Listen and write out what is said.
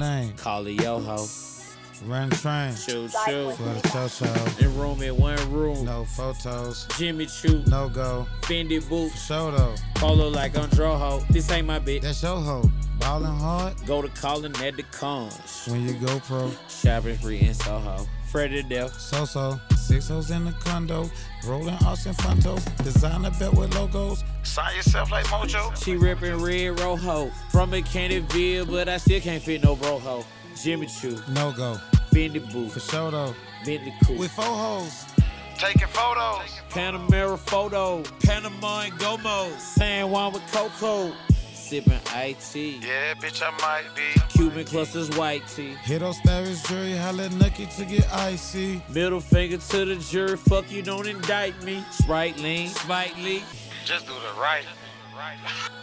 name? Call it yo ho. Run train. Shoot. For the cho-cho. In room in one room. No photos. Jimmy Choo. No go. Fendi For boots. sure though. Polo like Androho. This ain't my bitch. That's your hoe. Ballin' hard Go to calling at the cons. when you go pro. Shopping free in Soho. Freddy Death. So-so. 6 hoes in the condo. Rolling Austin Funtos. Designer belt with logos. Sign yourself like Mojo. She rippin' red rojo. From McKinneyville, but I still can't fit no broho. Jimmy Choo. No go. Fendi For boots. sure though. Bentley coupe. With 4 hoes. Taking photos. Panamera photo. Panama and Gomo. San Juan with Coco. Sippin' IT. Yeah, bitch, I might be. Cuban clusters white tea. Hit on Starry's jury, holla Nucky to get icy. Middle finger to the jury. Fuck you, don't indict me. Sprite lean. Spike Lee. Just do the right.